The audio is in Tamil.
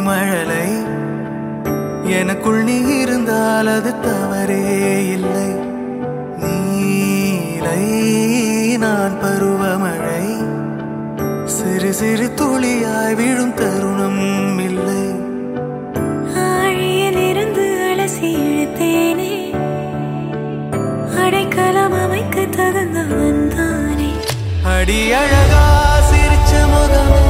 மழலை எனக்குள் நீ இருந்தால் அது தவறே இல்லை. நீலை நான் பருவமழை சிறு சிறு துளியாய் விழும் தருணம் இல்லை. ஆழியில் இருந்து அலசி இழுத்தேனே அடைக்கலம் அமைக்க தகுந்தவன் தானே. அடி அழகா சிரிச்ச முகமே